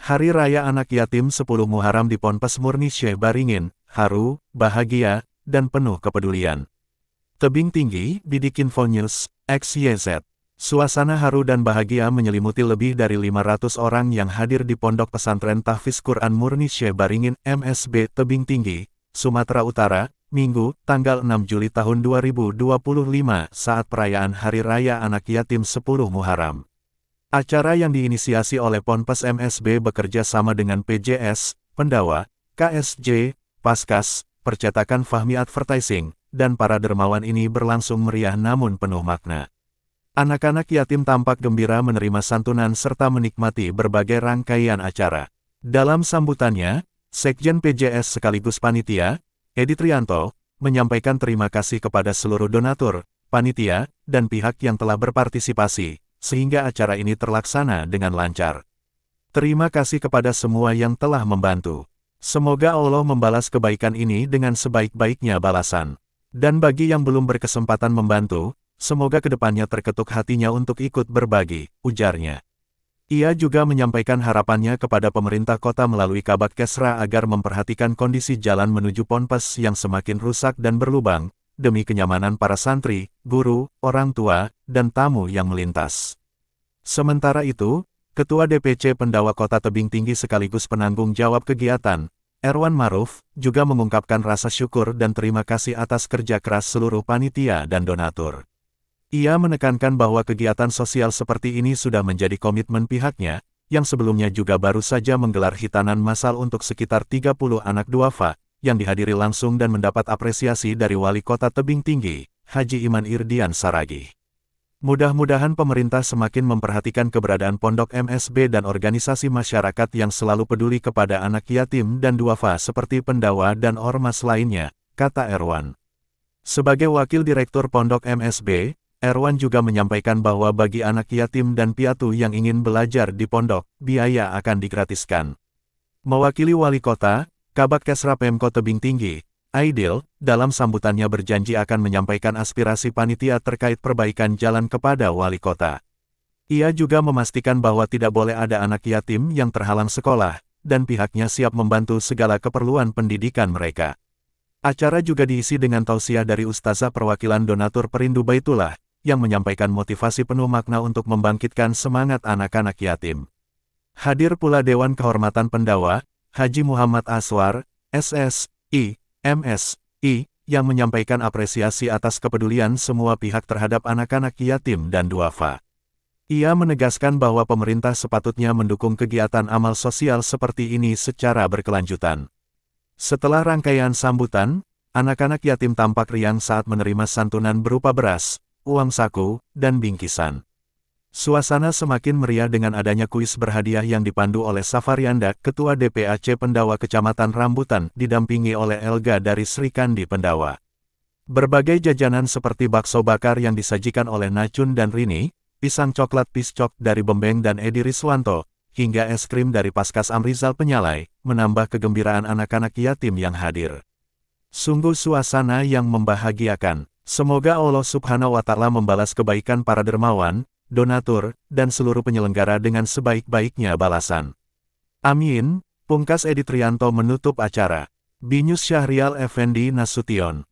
Hari Raya Anak Yatim 10 Muharram di Ponpes Murni Syekh Baringin, haru, bahagia, dan penuh kepedulian. Tebing tinggi, Bidik Info News, XYZ. Suasana haru dan bahagia menyelimuti lebih dari 500 orang yang hadir di Pondok Pesantren Tahfiz Quran Murni Syekh Baringin MSB Tebing Tinggi, Sumatera Utara, Minggu, tanggal 6 Juli tahun 2025 saat perayaan Hari Raya Anak Yatim 10 Muharram. Acara yang diinisiasi oleh Ponpes MSB bekerja sama dengan PJS, Pendawa, KSJ, Paskas, Percetakan Fahmi Advertising, dan para dermawan ini berlangsung meriah namun penuh makna. Anak-anak yatim tampak gembira menerima santunan serta menikmati berbagai rangkaian acara. Dalam sambutannya, Sekjen PJS sekaligus panitia, Edi Trianto, menyampaikan terima kasih kepada seluruh donatur, panitia, dan pihak yang telah berpartisipasi, sehingga acara ini terlaksana dengan lancar. Terima kasih kepada semua yang telah membantu. Semoga Allah membalas kebaikan ini dengan sebaik-baiknya balasan. Dan bagi yang belum berkesempatan membantu, semoga kedepannya terketuk hatinya untuk ikut berbagi, ujarnya. Ia juga menyampaikan harapannya kepada pemerintah kota melalui Kabag Kesra agar memperhatikan kondisi jalan menuju Ponpes yang semakin rusak dan berlubang, demi kenyamanan para santri, guru, orang tua, dan tamu yang melintas. Sementara itu, Ketua DPC Pendawa Kota Tebing Tinggi sekaligus penanggung jawab kegiatan, Erwan Maruf, juga mengungkapkan rasa syukur dan terima kasih atas kerja keras seluruh panitia dan donatur. Ia menekankan bahwa kegiatan sosial seperti ini sudah menjadi komitmen pihaknya, yang sebelumnya juga baru saja menggelar hitanan massal untuk sekitar 30 anak duafa, yang dihadiri langsung dan mendapat apresiasi dari Wali Kota Tebing Tinggi, Haji Iman Irdian Saragih. Mudah-mudahan pemerintah semakin memperhatikan keberadaan pondok MSB dan organisasi masyarakat yang selalu peduli kepada anak yatim dan duafa seperti Pendawa dan ormas lainnya, kata Erwan. Sebagai Wakil Direktur Pondok MSB, Erwan juga menyampaikan bahwa bagi anak yatim dan piatu yang ingin belajar di pondok, biaya akan digratiskan. Mewakili Wali Kota, Kabag Kesra Pemko Tebing Tinggi, Aidil, dalam sambutannya berjanji akan menyampaikan aspirasi panitia terkait perbaikan jalan kepada Wali Kota. Ia juga memastikan bahwa tidak boleh ada anak yatim yang terhalang sekolah, dan pihaknya siap membantu segala keperluan pendidikan mereka. Acara juga diisi dengan tausiah dari Ustazah Perwakilan Donatur Perindu Baitullah, yang menyampaikan motivasi penuh makna untuk membangkitkan semangat anak-anak yatim. Hadir pula Dewan Kehormatan Pendawa, Haji Muhammad Aswar, SSI, MSI, yang menyampaikan apresiasi atas kepedulian semua pihak terhadap anak-anak yatim dan duafa. Ia menegaskan bahwa pemerintah sepatutnya mendukung kegiatan amal sosial seperti ini secara berkelanjutan. Setelah rangkaian sambutan, anak-anak yatim tampak riang saat menerima santunan berupa beras, uang saku, dan bingkisan. Suasana semakin meriah dengan adanya kuis berhadiah yang dipandu oleh Safarianda, Ketua DPAC Pendawa Kecamatan Rambutan, didampingi oleh Elga dari Sri Kandi Pendawa. Berbagai jajanan seperti bakso bakar yang disajikan oleh Nacun dan Rini, pisang coklat Piscok dari Bembeng dan Edi Riswanto, hingga es krim dari Paskas Amrizal Penyalai, menambah kegembiraan anak-anak yatim yang hadir. Sungguh suasana yang membahagiakan. Semoga Allah Subhanahu wa Ta'ala membalas kebaikan para dermawan, donatur, dan seluruh penyelenggara dengan sebaik-baiknya balasan. Amin, pungkas Edi Trianto menutup acara. Binus Syahrial Effendi Nasution.